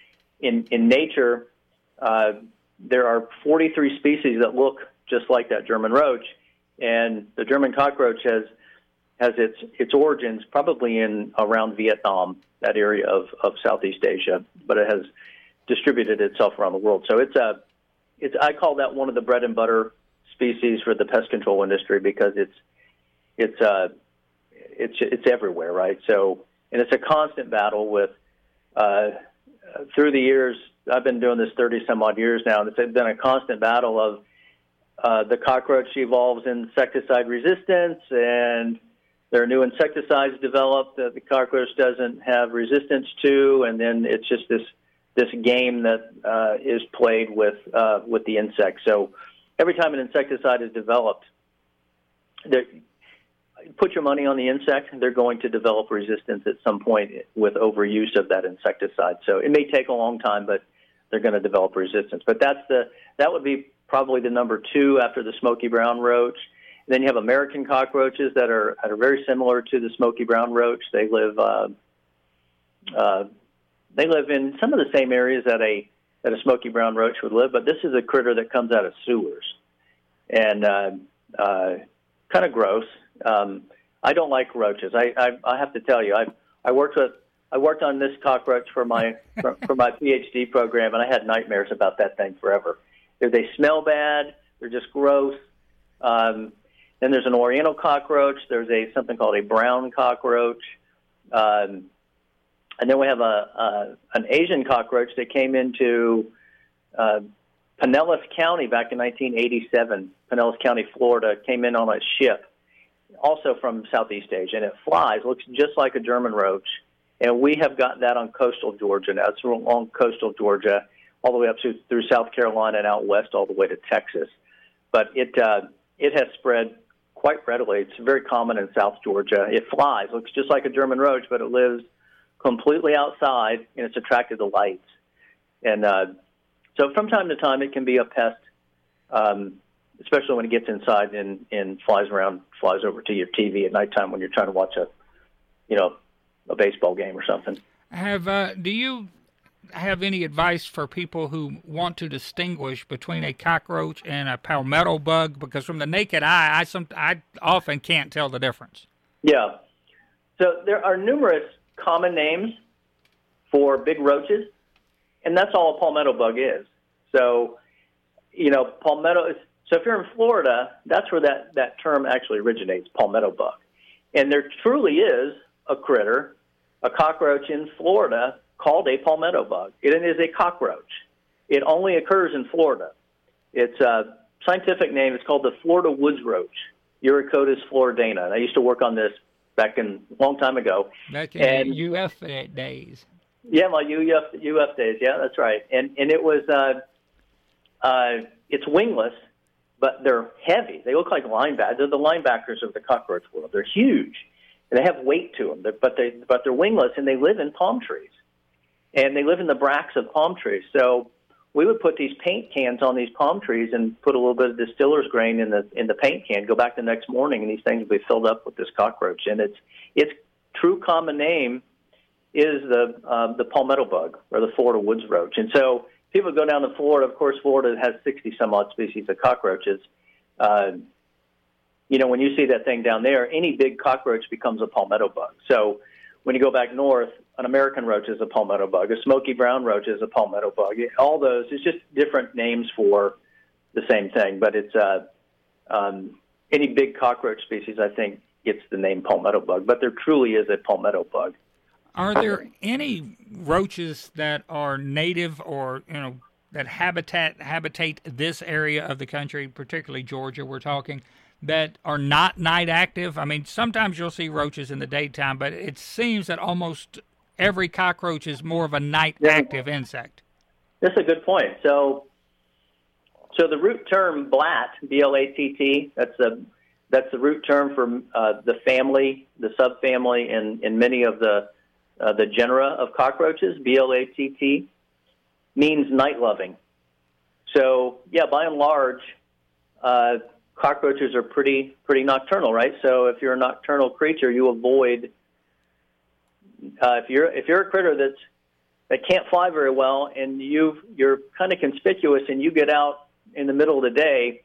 in in nature, uh, there are forty-three species that look just like that German roach, and the German cockroach has has its its origins probably in around Vietnam, that area of, of Southeast Asia, but it has distributed itself around the world. So it's a it's I call that one of the bread and butter species for the pest control industry because it's it's uh it's it's everywhere, right? So and it's a constant battle with uh, through the years. I've been doing this thirty some odd years now, and it's been a constant battle of uh, the cockroach evolves insecticide resistance, and there are new insecticides developed that the cockroach doesn't have resistance to, and then it's just this this game that uh, is played with uh, with the insect. So every time an insecticide is developed, there, put your money on the insect, they're going to develop resistance at some point with overuse of that insecticide. So it may take a long time, but they're going to develop resistance. But that's the that would be probably the number two after the smoky brown roach. And then you have American cockroaches that are that are very similar to the smoky brown roach. They live uh, uh, they live in some of the same areas that a that a smoky brown roach would live, but this is a critter that comes out of sewers, and uh, uh, kind of gross. Um, I don't like roaches. I, I I have to tell you, I I worked with I worked on this cockroach for my for, for my PhD program, and I had nightmares about that thing forever. They smell bad. They're just gross. Um, then there's an Oriental cockroach. There's a something called a brown cockroach, um, and then we have a, a an Asian cockroach that came into uh, Pinellas County back in nineteen eighty-seven. Pinellas County, Florida, came in on a ship, also from Southeast Asia, and it flies, looks just like a German roach, and we have got that on coastal Georgia. Now, it's along coastal Georgia, all the way up to, through South Carolina and out west all the way to Texas. But it uh, it has spread quite readily. It's very common in South Georgia. It flies, looks just like a German roach, but it lives completely outside, and it's attracted to lights. And uh, so from time to time, it can be a pest, um, especially when it gets inside and, and flies around, flies over to your T V at nighttime when you're trying to watch a, you know, a baseball game or something. Have uh, do you have any advice for people who want to distinguish between a cockroach and a palmetto bug? Because from the naked eye, I some I often can't tell the difference. Yeah. So there are numerous common names for big roaches, and that's all a palmetto bug is. So, you know, palmetto is. So if you're in Florida, that's where that, that term actually originates, palmetto bug. And there truly is a critter, a cockroach in Florida called a palmetto bug. It is a cockroach. It only occurs in Florida. Its a scientific name is called the Florida woods roach, Eurycodes floridana. And I used to work on this back in a long time ago. Back in and, the U F days. Yeah, my U F, U F days. Yeah, that's right. And and it was, uh, uh, it's wingless, but they're heavy. They look like linebackers. They're the linebackers of the cockroach world. They're huge, and they have weight to them. They're, but they but they're wingless, and they live in palm trees, and they live in the bracts of palm trees. So we would put these paint cans on these palm trees and put a little bit of distiller's grain in the in the paint can. Go back the next morning, and these things would be filled up with this cockroach. And its its true common name is the uh, the palmetto bug or the Florida woods roach. And so people go down to Florida. Of course, Florida has sixty some odd species of cockroaches. Uh, you know, when you see that thing down there, any big cockroach becomes a palmetto bug. So when you go back north, an American roach is a palmetto bug. A smoky brown roach is a palmetto bug. All those, it's just different names for the same thing. But it's uh, um, any big cockroach species, I think, gets the name palmetto bug. But there truly is a palmetto bug. Are there any roaches that are native or, you know, that habitat habitate this area of the country, particularly Georgia, we're talking, that are not night active? I mean, sometimes you'll see roaches in the daytime, but it seems that almost every cockroach is more of a night active yeah. insect. That's a good point. So, so the root term blat, B L A T T, that's the that's the root term for uh, the family, the subfamily, in in many of the uh, the genera of cockroaches. B L A T T means night loving. So, yeah, by and large, uh, cockroaches are pretty pretty nocturnal, right? So if you're a nocturnal creature, you avoid uh, if you're if you're a critter that's that can't fly very well, and you you're kind of conspicuous, and you get out in the middle of the day.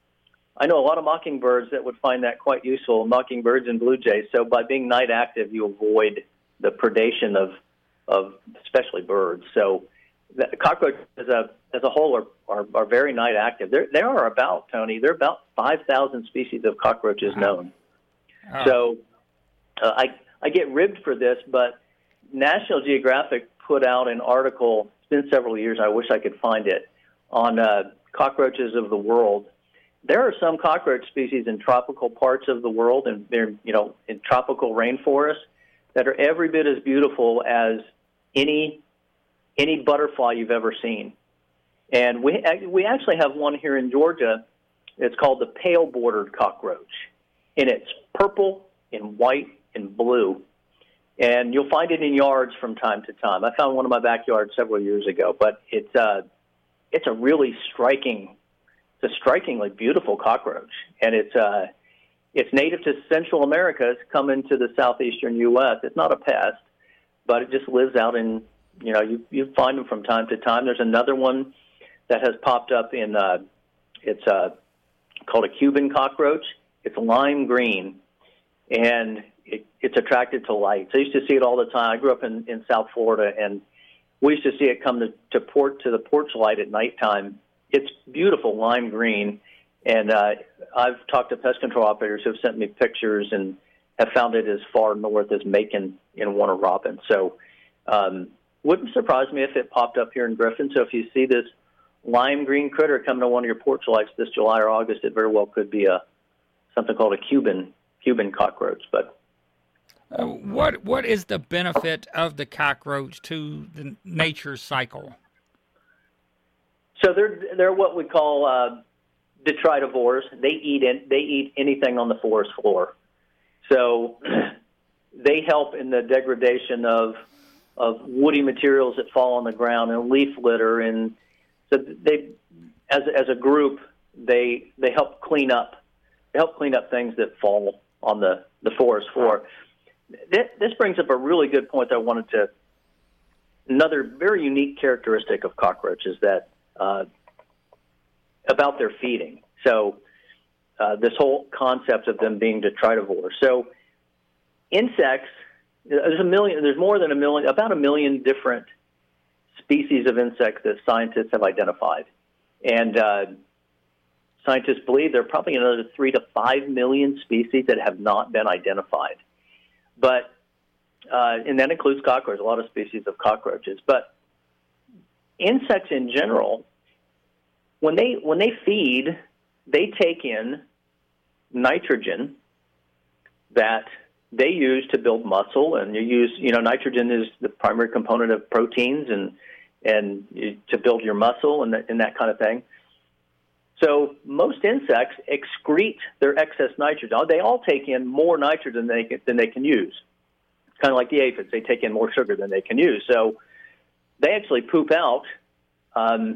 I know a lot of mockingbirds that would find that quite useful, mockingbirds and blue jays. So by being night active, you avoid the predation of of especially birds. So the cockroaches as a as a whole are, are, are very night active. There there are about, Tony, there are about five thousand species of cockroaches known. Oh. So uh, I I get ribbed for this, but National Geographic put out an article, it's been several years, I wish I could find it, on uh, cockroaches of the world. There are some cockroach species in tropical parts of the world, and they're, you know, in tropical rainforests, that are every bit as beautiful as any any butterfly you've ever seen. And we we actually have one here in Georgia. It's called the pale-bordered cockroach, and it's purple and white and blue. And you'll find it in yards from time to time. I found one in my backyard several years ago, but it's uh, it's a really striking, it's a strikingly beautiful cockroach, and it's uh, it's native to Central America. It's come into the southeastern U S. It's not a pest, but it just lives out in, you know, you you find them from time to time. There's another one that has popped up in, uh, it's uh, called a Cuban cockroach. It's lime green, and it, it's attracted to lights. I used to see it all the time. I grew up in, in South Florida, and we used to see it come to, to port to the porch light at nighttime. It's beautiful lime green, and uh, I've talked to pest control operators who have sent me pictures and have found it as far north as Macon in Warner Robins. So um, wouldn't surprise me if it popped up here in Griffin. So if you see this lime green critter coming to one of your porch lights this July or August, it very well could be a something called a Cuban Cuban cockroach. But uh, what what is the benefit of the cockroach to the nature cycle? So they're they're what we call uh, detritivores. They eat in, they eat anything on the forest floor. So they help in the degradation of of woody materials that fall on the ground and leaf litter, and so they, as as a group, they they help clean up, they help clean up things that fall on the, the forest floor. This, this brings up a really good point that I wanted to. Another very unique characteristic of cockroaches that uh, about their feeding. So uh, this whole concept of them being detritivores. So insects, there's a million. There's more than a million, about a million different species of insects that scientists have identified, and uh, scientists believe there are probably another three to five million species that have not been identified. But uh, and that includes cockroaches, a lot of species of cockroaches. But insects in general, when they when they feed, they take in nitrogen that they use to build muscle, and you use, you know, nitrogen is the primary component of proteins and and you, to build your muscle and, the, and that kind of thing. So most insects excrete their excess nitrogen. They all take in more nitrogen than they can, than they can use. It's kind of like the aphids. They take in more sugar than they can use. So they actually poop out um,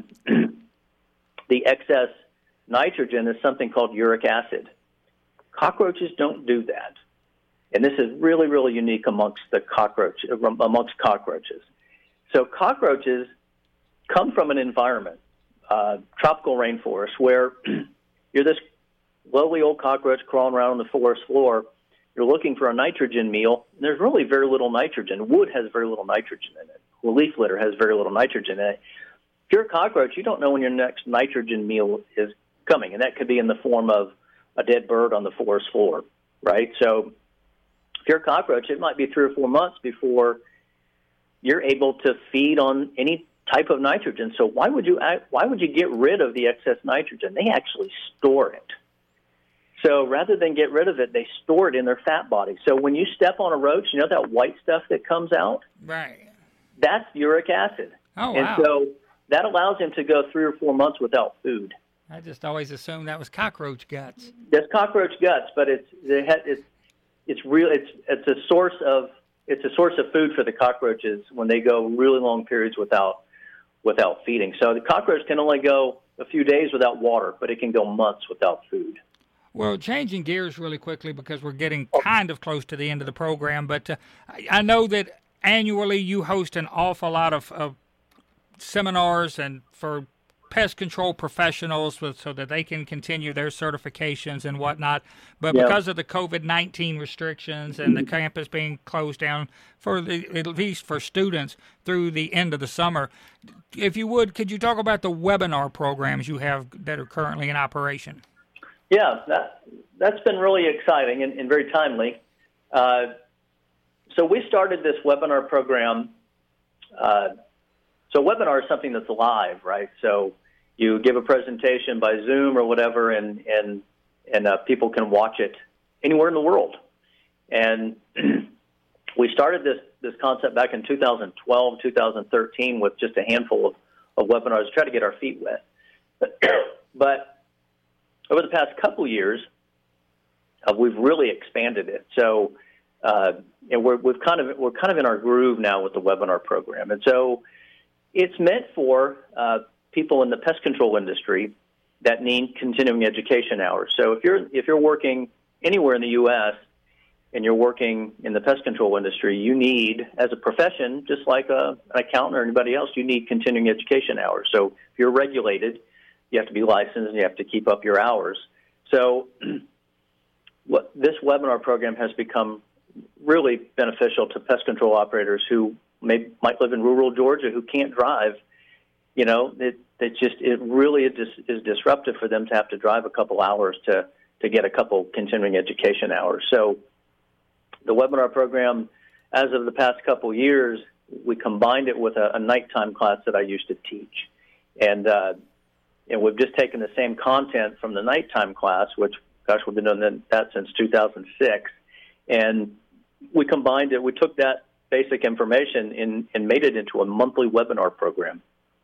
the excess nitrogen is something called uric acid. Cockroaches don't do that. And this is really, really unique amongst the cockroach, amongst cockroaches. So cockroaches come from an environment, uh, tropical rainforest, where you're this lovely old cockroach crawling around on the forest floor. You're looking for a nitrogen meal. And there's really very little nitrogen. Wood has very little nitrogen in it. Well, leaf litter has very little nitrogen in it. If you're a cockroach, you don't know when your next nitrogen meal is coming, and that could be in the form of a dead bird on the forest floor, right? So if you're a cockroach, it might be three or four months before you're able to feed on any type of nitrogen. So why would you why would you get rid of the excess nitrogen? They actually store it. So rather than get rid of it, they store it in their fat body. So when you step on a roach, you know that white stuff that comes out? Right. That's uric acid. Oh, and wow. so that allows them to go three or four months without food. I just always assumed that was cockroach guts. That's cockroach guts, but it's it's it's real. It's it's a source of it's a source of food for the cockroaches when they go really long periods without without feeding. So the cockroach can only go a few days without water, but it can go months without food. Well, changing gears really quickly because we're getting kind of close to the end of the program, but uh, I, I know that annually you host an awful lot of, of seminars and for pest control professionals with, so that they can continue their certifications and whatnot. But yeah. because of the COVID nineteen restrictions and the campus being closed down for the, at least for students through the end of the summer, if you would, could you talk about the webinar programs you have that are currently in operation? Yeah, that, that's been really exciting and, and very timely. Uh, so we started this webinar program. Uh, So a webinar is something that's live, right? So you give a presentation by Zoom or whatever, and and and uh, people can watch it anywhere in the world. And we started this this concept back in two thousand twelve, two thousand thirteen with just a handful of, of webinars to try to get our feet wet. But, but over the past couple years, uh, we've really expanded it. So uh, and we're we've kind of we're kind of in our groove now with the webinar program, and so it's meant for uh, people in the pest control industry that need continuing education hours. So if you're if you're working anywhere in the U S and you're working in the pest control industry, you need, as a profession, just like a, an accountant or anybody else, you need continuing education hours. So if you're regulated, you have to be licensed and you have to keep up your hours. So what this webinar program has become really beneficial to pest control operators who may, might live in rural Georgia who can't drive. You know, it, it just it really is, is disruptive for them to have to drive a couple hours to, to get a couple continuing education hours. So the webinar program, as of the past couple years, we combined it with a, a nighttime class that I used to teach. And, uh, and we've just taken the same content from the nighttime class, which, gosh, we've been doing that since two thousand six. And we combined it. We took that basic information in, and made it into a monthly webinar program.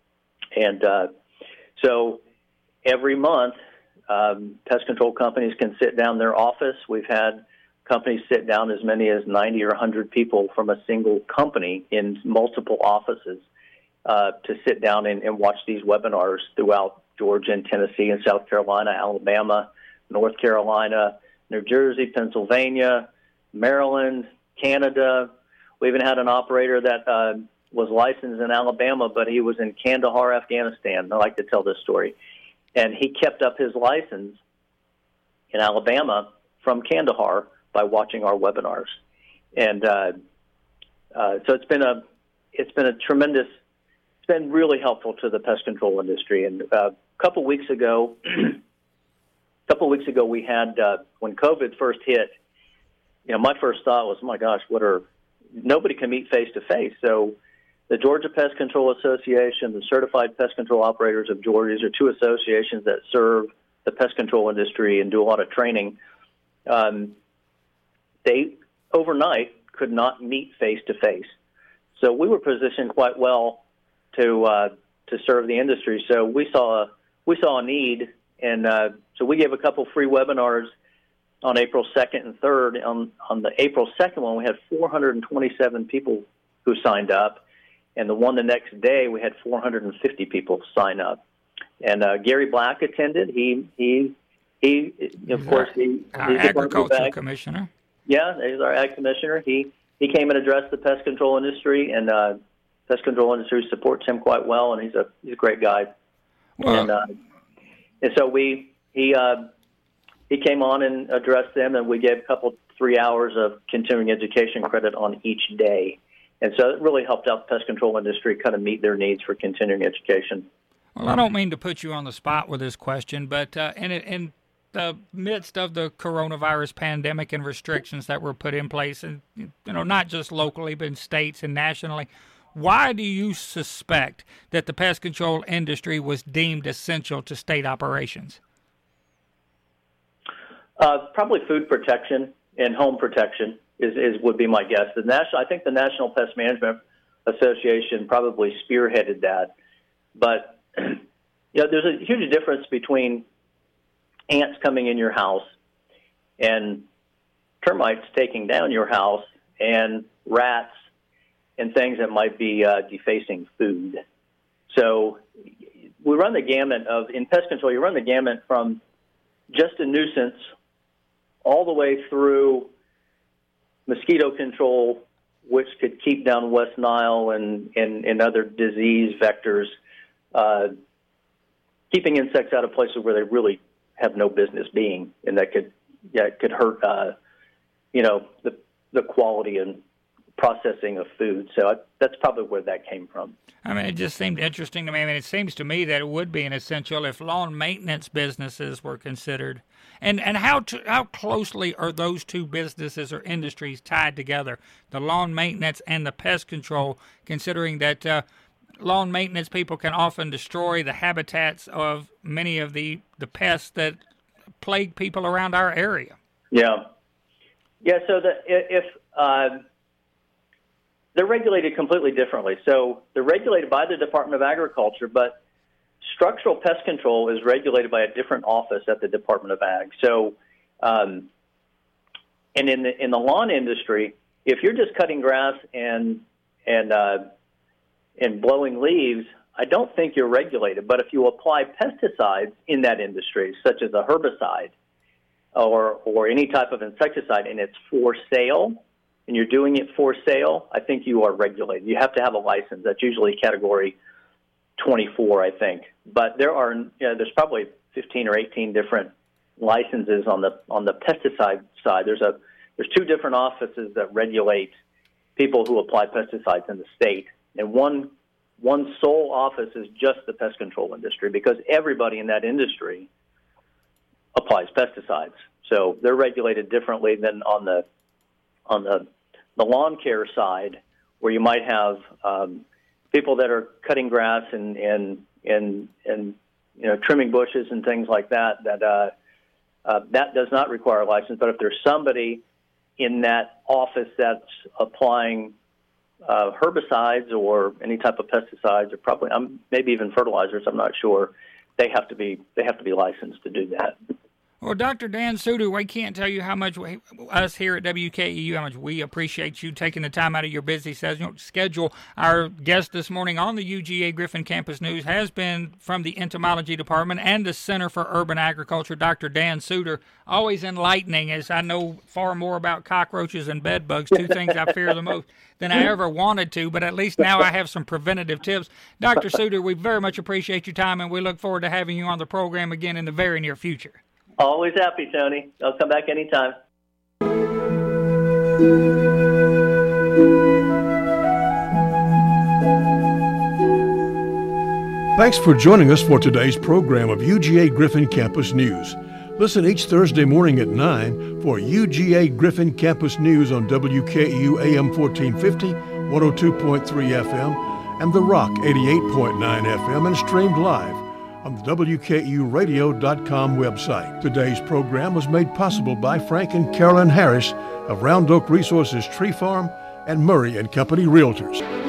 And uh, so every month, um, pest control companies can sit down in their office. We've had companies sit down as many as ninety or one hundred people from a single company in multiple offices uh, to sit down and, and watch these webinars throughout Georgia and Tennessee and South Carolina, Alabama, North Carolina, New Jersey, Pennsylvania, Maryland, Canada. We even had an operator that uh, was licensed in Alabama, but he was in Kandahar, Afghanistan. I like to tell this story. And he kept up his license in Alabama from Kandahar by watching our webinars. And uh, uh, so it's been a it's been a tremendous, it's been really helpful to the pest control industry. And uh, a couple weeks ago, a couple weeks ago we had, uh, when COVID first hit, you know, my first thought was, oh my gosh, what are, nobody can meet face-to-face. So the Georgia Pest Control Association, the Certified Pest Control Operators of Georgia, these are two associations that serve the pest control industry and do a lot of training. Um, they, overnight, could not meet face-to-face. So we were positioned quite well to uh, to serve the industry. So we saw a, we saw a need, and uh, so we gave a couple free webinars on April second and third. On, on the April second one, we had four hundred twenty-seven people who signed up, and the one the next day, we had four hundred fifty people sign up. And uh, Gary Black attended. He, he, he of course, he, our he's agricultural commissioner. Yeah, he's our ag commissioner. He he came and addressed the pest control industry, and uh, pest control industry supports him quite well, and he's a he's a great guy. Well, and uh, and so we he uh, he came on and addressed them, and we gave a couple three hours of continuing education credit on each day, and so it really helped out the pest control industry kind of meet their needs for continuing education. Well, I don't mean to put you on the spot with this question, but uh, in in the midst of the coronavirus pandemic and restrictions that were put in place, and you know, not just locally but in states and nationally, why do you suspect that the pest control industry was deemed essential to state operations? Uh, probably food protection and home protection is, is would be my guess. The national, I think the National Pest Management Association probably spearheaded that, but you know, there's a huge difference between ants coming in your house and termites taking down your house and rats and things that might be uh, defacing food. So we run the gamut of, in pest control, you run the gamut from just a nuisance all the way through mosquito control, which could keep down West Nile and, and, and other disease vectors, uh, keeping insects out of places where they really have no business being, and that could yeah, it could hurt, uh, you know, the the quality and processing of food. So I, that's probably where that came from. I mean, it just seemed interesting to me. I mean, it seems to me that it would be an essential if lawn maintenance businesses were considered. And and how to, how closely are those two businesses or industries tied together, the lawn maintenance and the pest control, considering that uh, lawn maintenance people can often destroy the habitats of many of the, the pests that plague people around our area? Yeah. Yeah, so the, if uh, they're regulated completely differently. So they're regulated by the Department of Agriculture, but structural pest control is regulated by a different office at the Department of Ag. So, um, and in the in the lawn industry, if you're just cutting grass and and uh, and blowing leaves, I don't think you're regulated. But if you apply pesticides in that industry, such as a herbicide or or any type of insecticide, and it's for sale, and you're doing it for sale, I think you are regulated. You have to have a license. That's usually category twenty-four, I think. But there are, you know, there's probably fifteen or eighteen different licenses on the on the pesticide side. There's a there's two different offices that regulate people who apply pesticides in the state, and one one sole office is just the pest control industry, because everybody in that industry applies pesticides. So they're regulated differently than on the on the the lawn care side, where you might have um, people that are cutting grass and and and and you know trimming bushes and things like that. That uh, uh, that does not require a license. But if there's somebody in that office that's applying uh, herbicides or any type of pesticides, or probably um, maybe even fertilizers, I'm not sure, they have to be they have to be licensed to do that. Well, Doctor Dan Suter, we can't tell you how much we, us here at W K E U, how much we appreciate you taking the time out of your busy schedule. Our guest this morning on the U G A Griffin Campus News has been from the Entomology Department and the Center for Urban Agriculture, Doctor Dan Suter. Always enlightening, as I know far more about cockroaches and bed bugs, two things I fear the most, than I ever wanted to, but at least now I have some preventative tips. Doctor Suter, we very much appreciate your time, and we look forward to having you on the program again in the very near future. Always happy, Tony. I'll come back anytime. Thanks for joining us for today's program of U G A Griffin Campus News. Listen each Thursday morning at nine for U G A Griffin Campus News on W K E U A M fourteen fifty, one oh two point three F M, and The Rock eighty-eight point nine F M, and streamed live on the W K E U radio dot com website. Today's program was made possible by Frank and Carolyn Harris of Round Oak Resources Tree Farm and Murray and Company Realtors.